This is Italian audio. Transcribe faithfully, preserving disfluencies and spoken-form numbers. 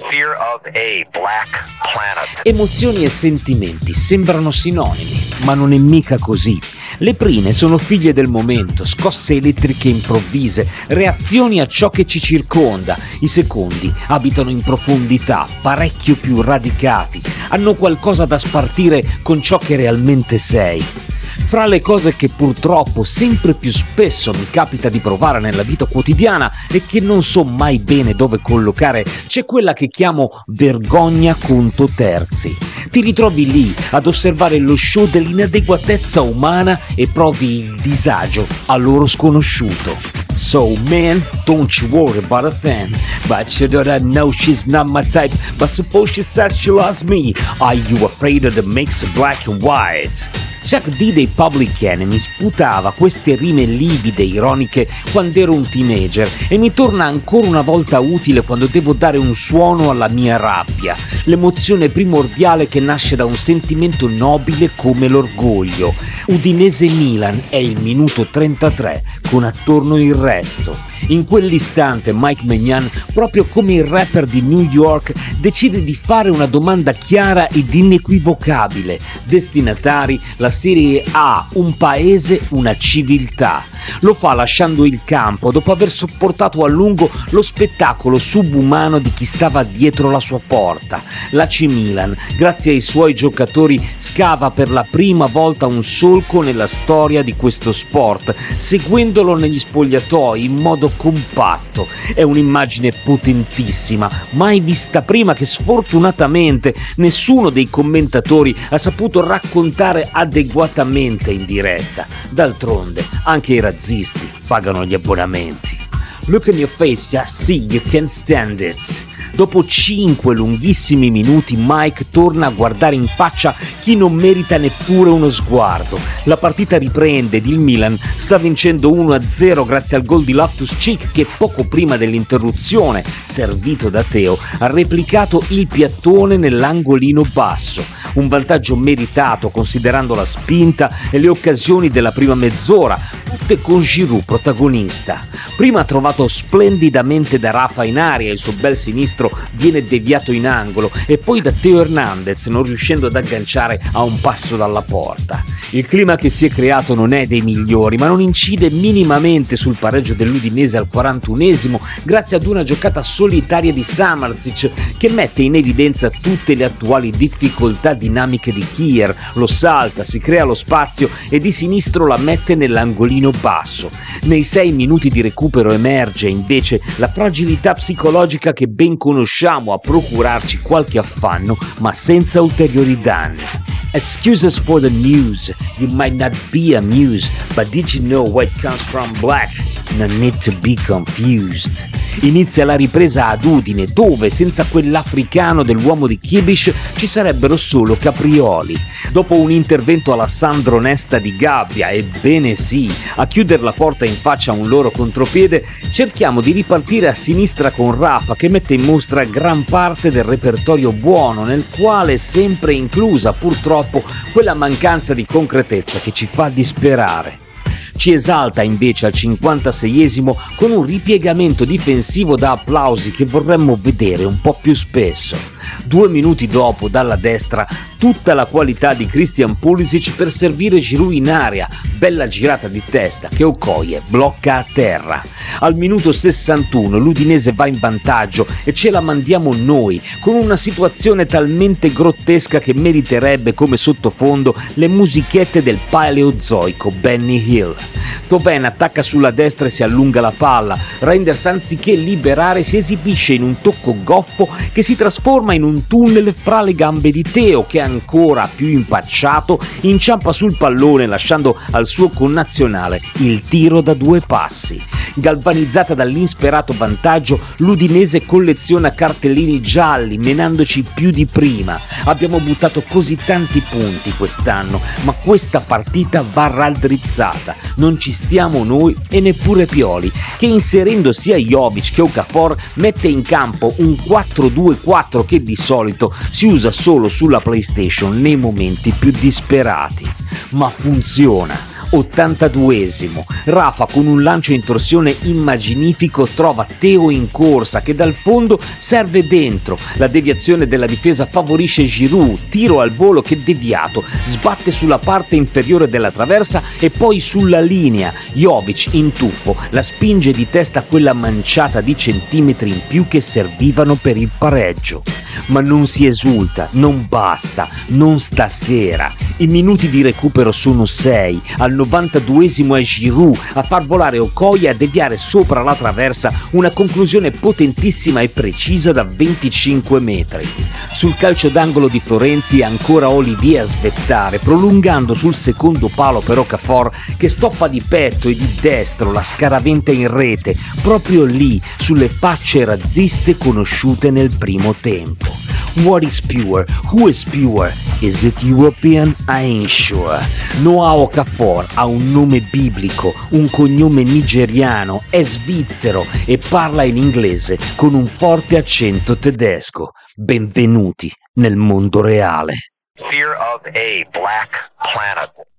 Fear of a Black Planet. Emozioni e sentimenti sembrano sinonimi, ma non è mica così. Le prime sono figlie del momento, scosse elettriche improvvise, reazioni a ciò che ci circonda. I secondi abitano in profondità, parecchio più radicati, hanno qualcosa da spartire con ciò che realmente sei. Fra le cose che purtroppo sempre più spesso mi capita di provare nella vita quotidiana e che non so mai bene dove collocare, c'è quella che chiamo vergogna conto terzi. Ti ritrovi lì ad osservare lo show dell'inadeguatezza umana e provi il disagio a loro sconosciuto. So man, don't you worry about a thing, but you don't know she's not my type, but suppose she says she loves me, are you afraid of the mix of black and white? Chuck D dei Public Enemy sputava queste rime livide e ironiche quando ero un teenager e mi torna ancora una volta utile quando devo dare un suono alla mia rabbia, l'emozione primordiale che nasce da un sentimento nobile come l'orgoglio. Udinese-Milan è il minuto trentatré con attorno il resto. In quell'istante Mike Maignan, proprio come il rapper di New York, decide di fare una domanda chiara ed inequivocabile. Destinatari, la Serie A, un paese, una civiltà. Lo fa lasciando il campo dopo aver sopportato a lungo lo spettacolo subumano di chi stava dietro la sua porta. L'A C Milan, grazie ai suoi giocatori, scava per la prima volta un solco nella storia di questo sport, seguendolo negli spogliatoi in modo compatto. È un'immagine potentissima, mai vista prima, che sfortunatamente nessuno dei commentatori ha saputo raccontare adeguatamente in diretta. D'altronde, anche i razzisti pagano gli abbonamenti. Look in your face, I see you can't stand it. Dopo cinque lunghissimi minuti Mike torna a guardare in faccia chi non merita neppure uno sguardo. La partita riprende ed il Milan sta vincendo uno a zero grazie al gol di Loftus-Cheek che poco prima dell'interruzione, servito da Theo, ha replicato il piattone nell'angolino basso. Un vantaggio meritato considerando la spinta e le occasioni della prima mezz'ora, tutte con Giroud protagonista. Prima trovato splendidamente da Rafa in aria, il suo bel sinistro viene deviato in angolo e poi da Theo Hernandez, non riuscendo ad agganciare a un passo dalla porta. Il clima che si è creato non è dei migliori, ma non incide minimamente sul pareggio dell'Udinese al quarantunesimo grazie ad una giocata solitaria di Samardzic che mette in evidenza tutte le attuali difficoltà dinamiche di Kier. Lo salta, si crea lo spazio e di sinistro la mette nell'angolino basso. Nei sei minuti di recupero emerge invece la fragilità psicologica che ben conosciamo a procurarci qualche affanno ma senza ulteriori danni. Excuse us for the news, you might not be amused, but did you know what comes from black? No need to be confused. Inizia la ripresa ad Udine, dove senza quell'africano dell'uomo di Kibish ci sarebbero solo caprioli. Dopo un intervento alla Sandro Nesta di Gabbia, ebbene sì, a chiudere la porta in faccia a un loro contropiede, cerchiamo di ripartire a sinistra con Rafa che mette in mostra gran parte del repertorio buono, nel quale è sempre inclusa purtroppo quella mancanza di concretezza che ci fa disperare. Ci esalta invece al cinquantaseiesimo con un ripiegamento difensivo da applausi che vorremmo vedere un po' più spesso. Due minuti dopo, dalla destra, tutta la qualità di Christian Pulisic per servire Giroud in area, bella girata di testa che Okoye blocca a terra. Al minuto sessantuno l'Udinese va in vantaggio e ce la mandiamo noi, con una situazione talmente grottesca che meriterebbe come sottofondo le musichette del paleozoico Benny Hill. Thauvin attacca sulla destra e si allunga la palla. Reinders, anziché liberare, si esibisce in un tocco goffo che si trasforma in un tunnel fra le gambe di Theo, che ancora più impacciato inciampa sul pallone lasciando al suo connazionale il tiro da due passi. Galvanizzata dall'insperato vantaggio, l'Udinese colleziona cartellini gialli menandoci più di prima. Abbiamo buttato così tanti punti quest'anno, ma questa partita va raddrizzata. Non ci stiamo noi e neppure Pioli, che inserendo sia Jovic che Okafor mette in campo un quattro due quattro che di solito si usa solo sulla PlayStation nei momenti più disperati. Ma funziona. ottantaduesimo, Rafa con un lancio in torsione immaginifico trova Teo in corsa che dal fondo serve dentro, la deviazione della difesa favorisce Giroud, tiro al volo che deviato, sbatte sulla parte inferiore della traversa e poi sulla linea, Jovic in tuffo la spinge di testa quella manciata di centimetri in più che servivano per il pareggio. Ma non si esulta, non basta, non stasera. I minuti di recupero sono sei, al novantaduesimo è Giroud a far volare Okoye e a deviare sopra la traversa una conclusione potentissima e precisa da venticinque metri. Sul calcio d'angolo di Florenzi è ancora Olivier a svettare, prolungando sul secondo palo per Okafor che stoppa di petto e di destro la scaraventa in rete, proprio lì, sulle facce razziste conosciute nel primo tempo. What is pure? Who is pure? Is it European? I ain't sure. Noah Okafor ha un nome biblico, un cognome nigeriano, è svizzero e parla in inglese con un forte accento tedesco. Benvenuti nel mondo reale. Fear of a black planet.